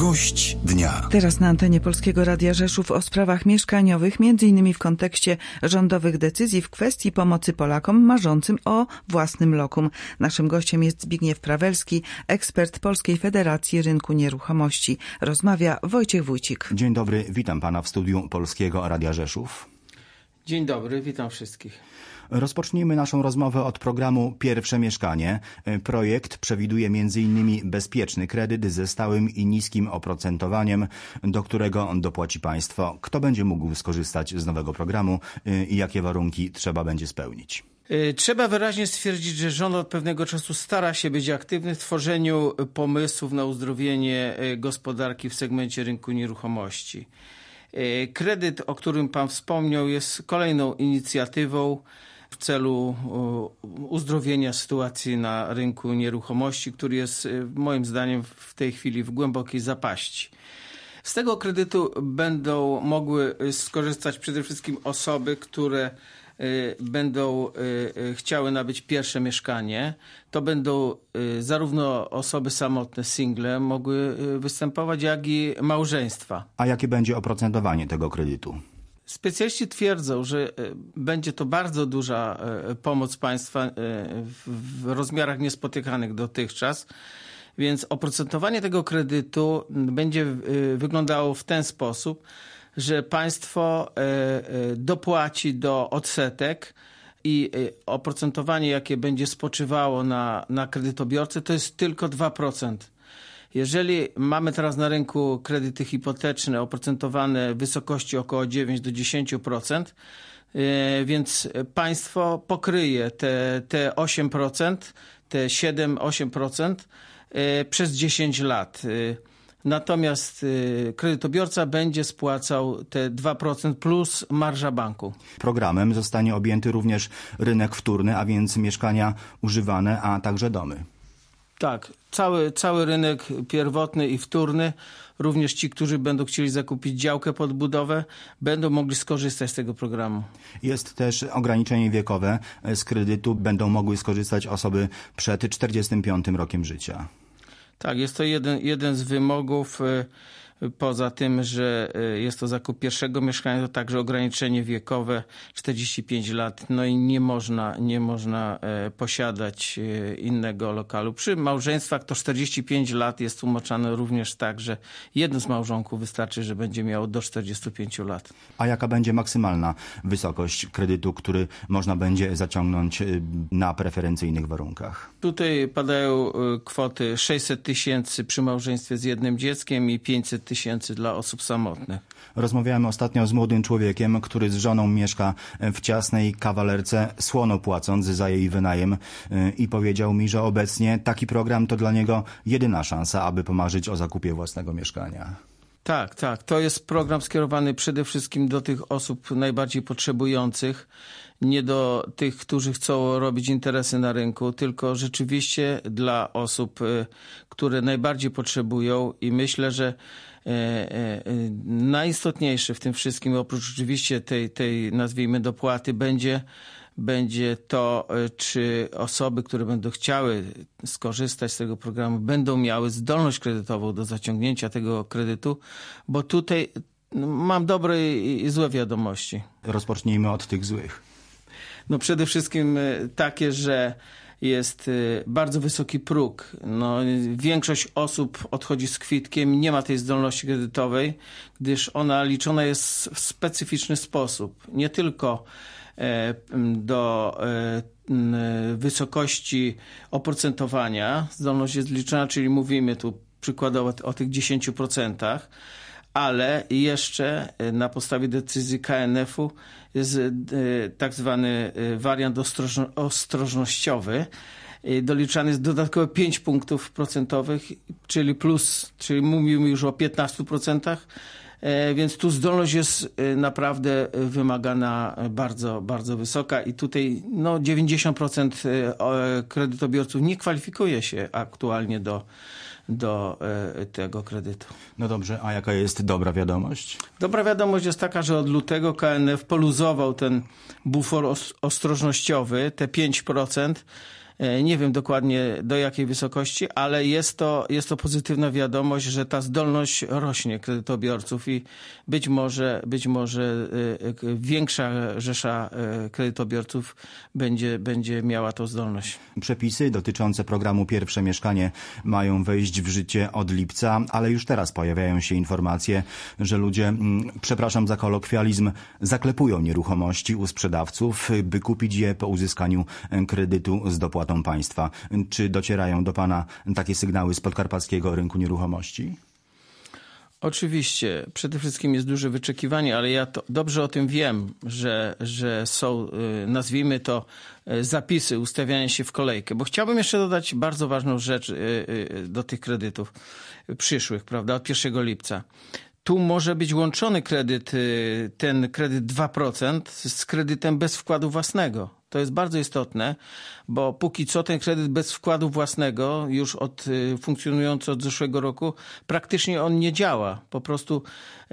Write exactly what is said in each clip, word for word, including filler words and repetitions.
Gość dnia. Teraz na antenie Polskiego Radia Rzeszów o sprawach mieszkaniowych, między innymi w kontekście rządowych decyzji w kwestii pomocy Polakom marzącym o własnym lokum. Naszym gościem jest Zbigniew Prawelski, ekspert Polskiej Federacji Rynku Nieruchomości. Rozmawia Wojciech Wójcik. Dzień dobry, witam pana w studiu Polskiego Radia Rzeszów. Dzień dobry, witam wszystkich. Rozpocznijmy naszą rozmowę od programu Pierwsze Mieszkanie. Projekt przewiduje między innymi bezpieczny kredyt ze stałym i niskim oprocentowaniem, do którego dopłaci państwo. Kto będzie mógł skorzystać z nowego programu i jakie warunki trzeba będzie spełnić? Trzeba wyraźnie stwierdzić, że rząd od pewnego czasu stara się być aktywny w tworzeniu pomysłów na uzdrowienie gospodarki w segmencie rynku nieruchomości. Kredyt, o którym pan wspomniał, jest kolejną inicjatywą w celu uzdrowienia sytuacji na rynku nieruchomości, który jest moim zdaniem w tej chwili w głębokiej zapaści. Z tego kredytu będą mogły skorzystać przede wszystkim osoby, które będą chciały nabyć pierwsze mieszkanie. To będą zarówno osoby samotne, single mogły występować, jak i małżeństwa. A jakie będzie oprocentowanie tego kredytu? Specjaliści twierdzą, że będzie to bardzo duża pomoc państwa w rozmiarach niespotykanych dotychczas, więc oprocentowanie tego kredytu będzie wyglądało w ten sposób, że państwo dopłaci do odsetek i oprocentowanie, jakie będzie spoczywało na, na kredytobiorcę, to jest tylko dwa procent. Jeżeli mamy teraz na rynku kredyty hipoteczne oprocentowane w wysokości około dziewięć do dziesięciu procent, więc państwo pokryje te, te osiem procent, te siedem do ośmiu procent przez dziesięć lat. Natomiast kredytobiorca będzie spłacał te dwa procent plus marża banku. Programem zostanie objęty również rynek wtórny, a więc mieszkania używane, a także domy. Tak, cały, cały rynek pierwotny i wtórny, również ci, którzy będą chcieli zakupić działkę pod budowę, będą mogli skorzystać z tego programu. Jest też ograniczenie wiekowe. Z kredytu będą mogły skorzystać osoby przed czterdziestym piątym rokiem życia. Tak, jest to jeden, jeden z wymogów. Poza tym, że jest to zakup pierwszego mieszkania, to także ograniczenie wiekowe czterdzieści pięć lat. No i nie można, nie można posiadać innego lokalu. Przy małżeństwach to czterdzieści pięć lat jest tłumaczone również tak, że jedno z małżonków wystarczy, że będzie miało do czterdziestu pięciu lat. A jaka będzie maksymalna wysokość kredytu, który można będzie zaciągnąć na preferencyjnych warunkach? Tutaj padają kwoty sześćset tysięcy przy małżeństwie z jednym dzieckiem i pięćset tysięcy dla osób samotnych. Rozmawiałem ostatnio z młodym człowiekiem, który z żoną mieszka w ciasnej kawalerce, słono płacąc za jej wynajem, i powiedział mi, że obecnie taki program to dla niego jedyna szansa, aby pomarzyć o zakupie własnego mieszkania. Tak, tak. To jest program skierowany przede wszystkim do tych osób najbardziej potrzebujących, nie do tych, którzy chcą robić interesy na rynku, tylko rzeczywiście dla osób, które najbardziej potrzebują, i myślę, że najistotniejsze w tym wszystkim, oprócz oczywiście tej, tej nazwijmy dopłaty, będzie będzie to, czy osoby, które będą chciały skorzystać z tego programu, będą miały zdolność kredytową do zaciągnięcia tego kredytu, bo tutaj mam dobre i złe wiadomości. Rozpocznijmy od tych złych. No przede wszystkim takie, że jest bardzo wysoki próg. No, większość osób odchodzi z kwitkiem, nie ma tej zdolności kredytowej, gdyż ona liczona jest w specyficzny sposób. Nie tylko do wysokości oprocentowania zdolność jest liczona, czyli mówimy tu przykładowo o tych dziesięciu procentach, ale jeszcze na podstawie decyzji K N F-u jest tak zwany wariant ostrożno- ostrożnościowy. Doliczany jest dodatkowo pięć punktów procentowych, czyli plus, czyli mówimy już o piętnastu procentach. Więc tu zdolność jest naprawdę wymagana bardzo, bardzo wysoka i tutaj no, dziewięćdziesiąt procent kredytobiorców nie kwalifikuje się aktualnie do, do tego kredytu. No dobrze, a jaka jest dobra wiadomość? Dobra wiadomość jest taka, że od lutego K N F poluzował ten bufor ostrożnościowy, te pięć procent, Nie wiem dokładnie do jakiej wysokości, ale jest to, jest to pozytywna wiadomość, że ta zdolność rośnie kredytobiorców i być może, być może większa rzesza kredytobiorców będzie, będzie miała tą zdolność. Przepisy dotyczące programu Pierwsze Mieszkanie mają wejść w życie od lipca, ale już teraz pojawiają się informacje, że ludzie, przepraszam za kolokwializm, zaklepują nieruchomości u sprzedawców, by kupić je po uzyskaniu kredytu z dopłatą państwa. Czy docierają do Pana takie sygnały z podkarpackiego rynku nieruchomości? Oczywiście. Przede wszystkim jest duże wyczekiwanie, ale ja to dobrze o tym wiem, że, że są, nazwijmy to, zapisy ustawiania się w kolejkę. Bo chciałbym jeszcze dodać bardzo ważną rzecz do tych kredytów przyszłych, prawda, od pierwszego lipca. Tu może być łączony kredyt, ten kredyt dwa procent z kredytem bez wkładu własnego. To jest bardzo istotne, bo póki co ten kredyt bez wkładu własnego, już od, funkcjonujący od zeszłego roku, praktycznie on nie działa. Po prostu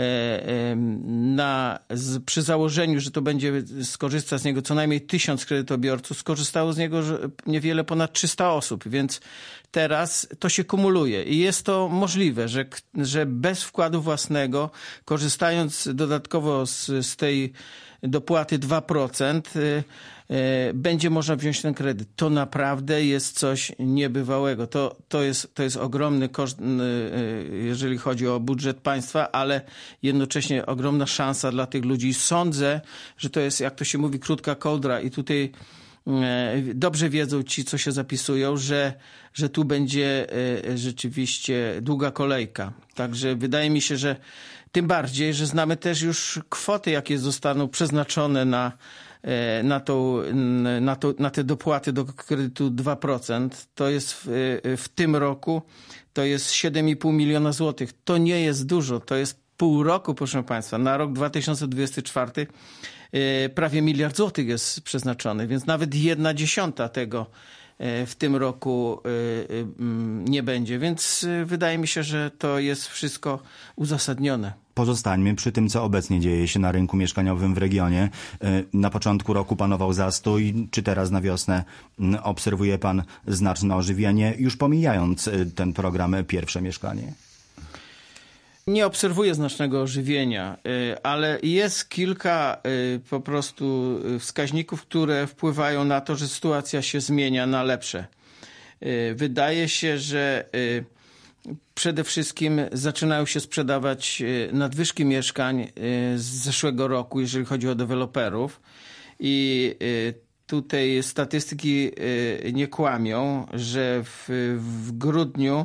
na, z, przy założeniu, że to będzie skorzystać z niego co najmniej tysiąc kredytobiorców, skorzystało z niego niewiele ponad trzysta osób, więc teraz to się kumuluje i jest to możliwe, że, że bez wkładu własnego, korzystając dodatkowo z, z tej dopłaty dwa procent, będzie można wziąć ten kredyt. To naprawdę jest coś niebywałego. To, to, jest, to jest ogromny koszt, jeżeli chodzi o budżet państwa, ale jednocześnie ogromna szansa dla tych ludzi. Sądzę, że to jest, jak to się mówi, krótka kołdra i tutaj dobrze wiedzą ci, co się zapisują, że, że tu będzie rzeczywiście długa kolejka. Także wydaje mi się, że tym bardziej, że znamy też już kwoty, jakie zostaną przeznaczone na, na, tą, na, to, na te dopłaty do kredytu dwa procent. To jest w, w tym roku to jest siedem i pół miliona złotych. To nie jest dużo, to jest pół roku, proszę Państwa. Na rok dwa tysiące dwudziesty czwarty prawie miliard złotych jest przeznaczony, więc nawet jedna dziesiąta tego w tym roku nie będzie, więc wydaje mi się, że to jest wszystko uzasadnione. Pozostańmy przy tym, co obecnie dzieje się na rynku mieszkaniowym w regionie. Na początku roku panował zastój. Czy teraz na wiosnę obserwuje pan znaczne ożywienie, już pomijając ten program Pierwsze Mieszkanie? Nie obserwuję znacznego ożywienia, ale jest kilka po prostu wskaźników, które wpływają na to, że sytuacja się zmienia na lepsze. Wydaje się, że przede wszystkim zaczynają się sprzedawać nadwyżki mieszkań z zeszłego roku, jeżeli chodzi o deweloperów. I tutaj statystyki nie kłamią, że w, w grudniu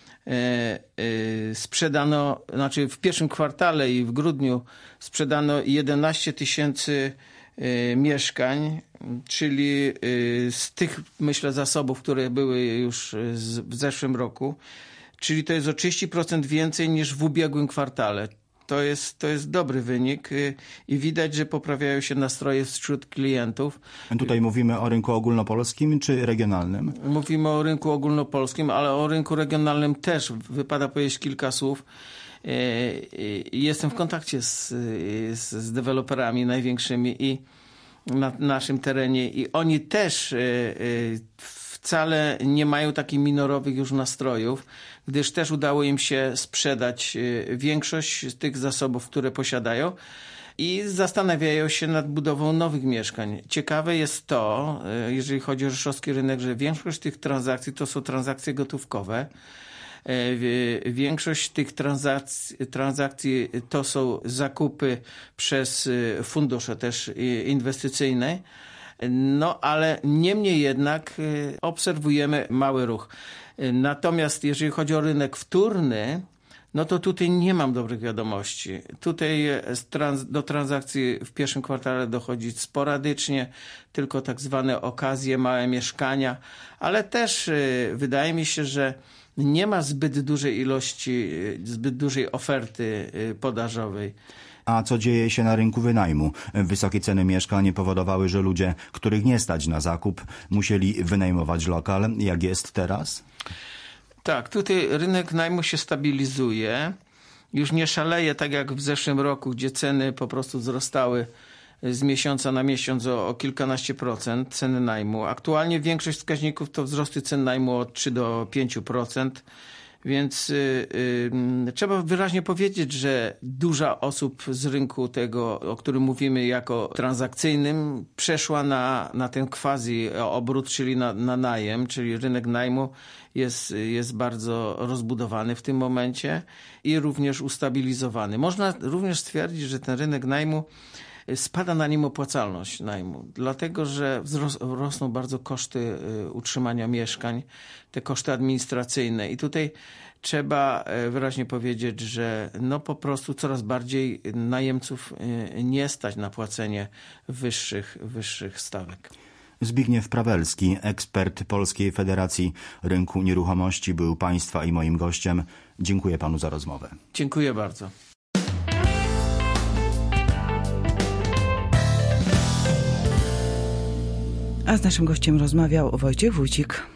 sprzedano, znaczy w pierwszym kwartale i w grudniu sprzedano jedenaście tysięcy mieszkań, czyli z tych, myślę, zasobów, które były już w zeszłym roku, czyli to jest o trzydzieści procent więcej niż w ubiegłym kwartale. To jest, to jest dobry wynik i widać, że poprawiają się nastroje wśród klientów. Tutaj mówimy o rynku ogólnopolskim czy regionalnym? Mówimy o rynku ogólnopolskim, ale o rynku regionalnym też wypada powiedzieć kilka słów. Jestem w kontakcie z, z, z deweloperami największymi i na naszym terenie i oni też wcale nie mają takich minorowych już nastrojów, gdyż też udało im się sprzedać większość z tych zasobów, które posiadają i zastanawiają się nad budową nowych mieszkań. Ciekawe jest to, jeżeli chodzi o rzeszowski rynek, że większość tych transakcji to są transakcje gotówkowe. Większość tych transakcji, transakcji to są zakupy przez fundusze też inwestycyjne. No ale niemniej jednak obserwujemy mały ruch. Natomiast jeżeli chodzi o rynek wtórny, no to tutaj nie mam dobrych wiadomości. Tutaj do transakcji w pierwszym kwartale dochodzi sporadycznie, tylko tak zwane okazje, małe mieszkania, ale też wydaje mi się, że nie ma zbyt dużej ilości, zbyt dużej oferty podażowej. A co dzieje się na rynku wynajmu? Wysokie ceny mieszkań powodowały, że ludzie, których nie stać na zakup, musieli wynajmować lokal. Jak jest teraz? Tak, tutaj rynek najmu się stabilizuje. Już nie szaleje tak jak w zeszłym roku, gdzie ceny po prostu wzrastały z miesiąca na miesiąc o, o kilkanaście procent ceny najmu. Aktualnie większość wskaźników to wzrosty cen najmu od trzy do pięciu procent. Więc y, y, trzeba wyraźnie powiedzieć, że duża osób z rynku tego, o którym mówimy jako transakcyjnym, przeszła na, na ten quasi obrót, czyli na, na najem, czyli rynek najmu jest, jest bardzo rozbudowany w tym momencie i również ustabilizowany. Można również stwierdzić, że ten rynek najmu spada na nim opłacalność najmu, dlatego że wzros- rosną bardzo koszty utrzymania mieszkań, te koszty administracyjne i tutaj trzeba wyraźnie powiedzieć, że no po prostu coraz bardziej najemców nie stać na płacenie wyższych, wyższych stawek. Zbigniew Prawelski, ekspert Polskiej Federacji Rynku Nieruchomości, był Państwa i moim gościem. Dziękuję Panu za rozmowę. Dziękuję bardzo. A z naszym gościem rozmawiał Wojciech Wójcik.